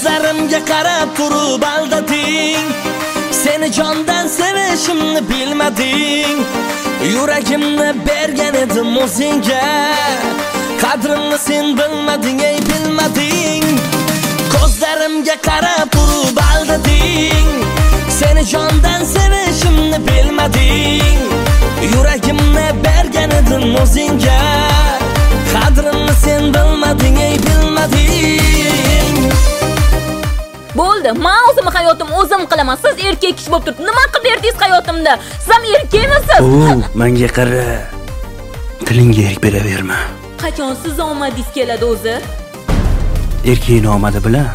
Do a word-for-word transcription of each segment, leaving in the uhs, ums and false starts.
Ko'zlarimga qarab turib aldading. Seni jondan sevishimni bilmading. Yuragimni bergan edim o'zingga. Qadrimni sen bilmading, ey bilmading. Ko'zlarimga qarab turib aldading. Seni jondan sevishimni bilmading. Yuragimni bergan edim o'zingga. Qadrimni sen bilmading, ey bilmading. Bo'ldi, men o'zim hayotim o'zim qilaman. Siz erkak kishi bo'lib turib, nima qilib berdingiz hayotimda? Siz ham erkakmisiz? O, menga qara. Tilingga erk beraverma. Qachon siz omadingiz keladi o'zi? Erkakning omadi bilan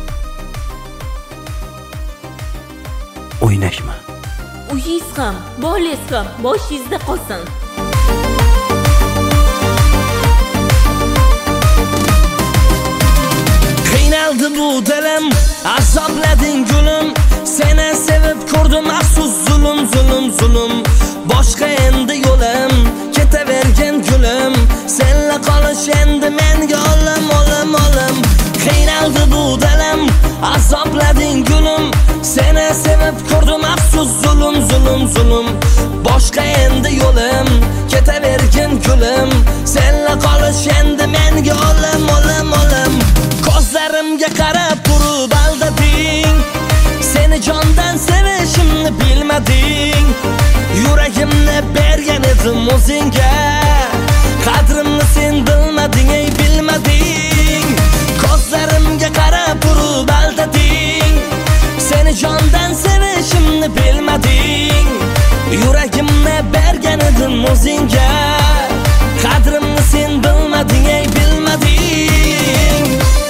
o'ynashma. Uyingiz ham, bolangiz ham boshingizda qolsin. Qiynaldi bu dilim, azoblading gulim. Seni sevib ko'rdim, afsus zulm, zulm, zulm. Boshqa endi yo'lim, ketavergan gulim. Senla qolish endi menga olim, olim, olim. Qiynaldi bu dilim, azoblading gulim. Seni sevib ko'rdim, afsus zulm, zulm, zulm. Boshqa endi yo'lim, ketavergan gulim. Senla qolish endi menga olim, olim, olim. Ko'zlarimga qarab turib aldading. Seni jondan sevishimni bilmading. Yuragimni bergan edim o'zingga. Qadrimni sen bilmading, ey bilmading. Ko'zlarimga qarab turib aldading. Seni jondan sevishimni bilmading. Yuragimni bergan edim o'zingga. Qadrimni sen bilmading, ey bilmading.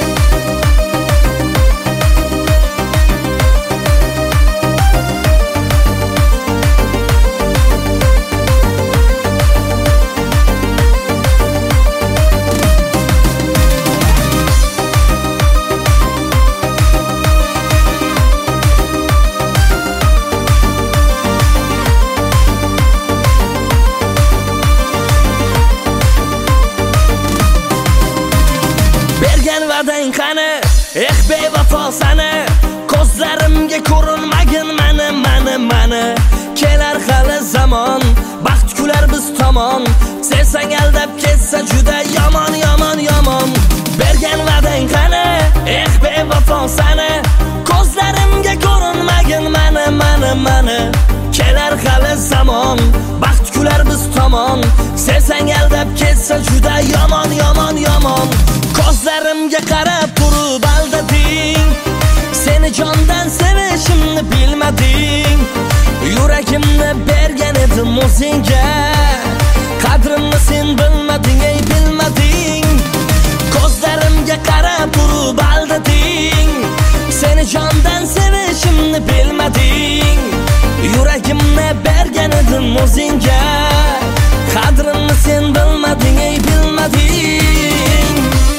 Va'dang qani, eh bevafo sana. Ko'zlarimga ko'rinmagin mani, mani, mani. Kelar hali zamon, baxt kular biz tomon. Sevsang aldab ketsa juda yomon, yomon, yomon. Bergan va'dang qani, eh bevafo sana. Ko'zlarimga ko'rinmagin mani, mani, mani. Kelar hali zamon, baxt kular biz tomon. Sevsang aldab ketsa juda yomon, yomon, yomon. Ko'zlarimga qarab turib aldading. Seni jondan sevishimni bilmading. Yuragimni bergan edim o'zingga. Qadrimni sen bilmading, ey bilmading. Ko'zlarimga qarab turib aldading. Seni jondan sevishimni bilmading. Yuragimni bergan edim o'zingga. Qadrimni sen bilmading, ey bilmading.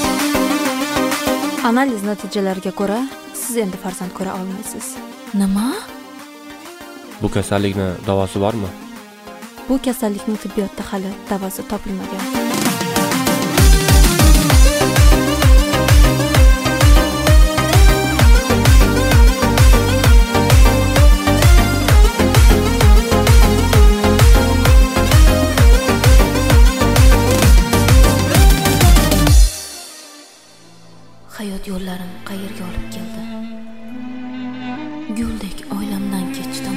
Analiz natijalariga ko'ra, siz endi farzand ko'ra olmaysiz. Nima? Bu kasallikning davosi bormi? Bu kasallikning tibbiyotda hali davosi topilmagan. Hayot yo'llarim qayerga olib keldi? Guldek oilamdan kechdim.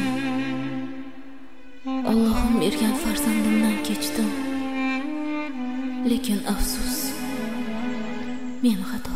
Allohim bergan farzandimdan kechdim. Lekin afsus, men xato